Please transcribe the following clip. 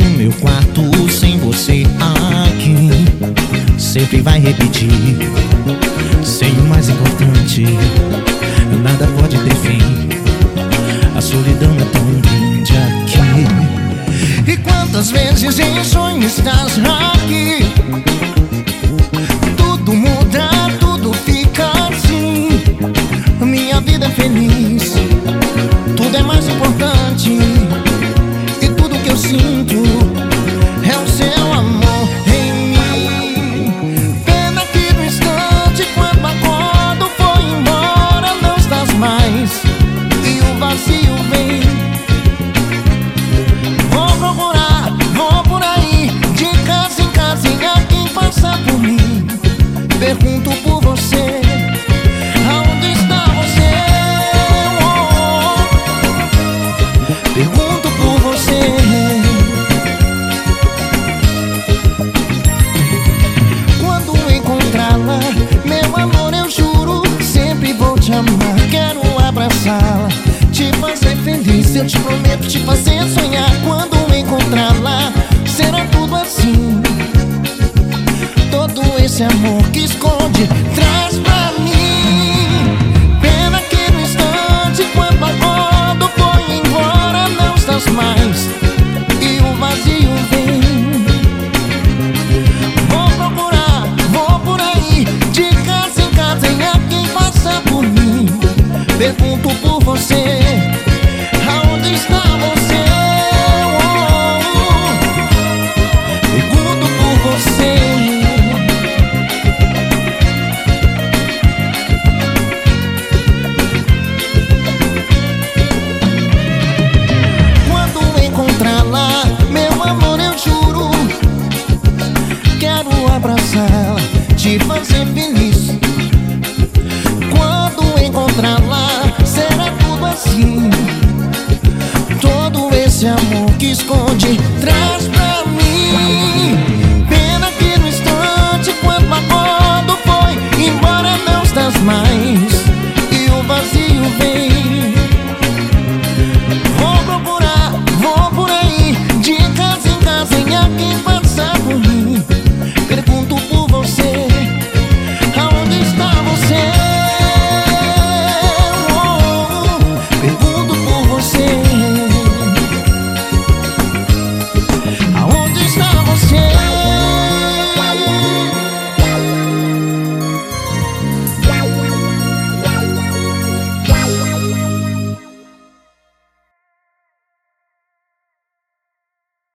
no meu quarto sem você aqui. Sempre vai repetir, sem o mais importante, nada pode ter fim. A solidão é tão grande aqui. E quantas vezes em sonho estás aqui? Tudo muda, tudo fica assim. Minha vida é feliz, tudo é mais importante. E tudo que eu sinto é o seu amor em mim. Pena que no instante, quando acordo, foi embora, não estás mais. E o vazio vem. Vou procurar, vou por aí, de casa em casa, e a quem passa por mim. Pergunto por você, aonde está você? Pergunto por você. Quando encontrá-la, meu amor, eu juro, sempre vou te amar. Quero abraçá-la, te fazer feliz. Eu te prometo te fazer sonhar. Quando encontrá-la, será tudo assim. Todo esse amor que esconde, traz pra mim. Pena que no instante, quando acordo, foi embora, não estás mais. E o vazio vem. Vou procurar, vou por aí, de casa em casa, e a quem passa por mim. Pergunto por você.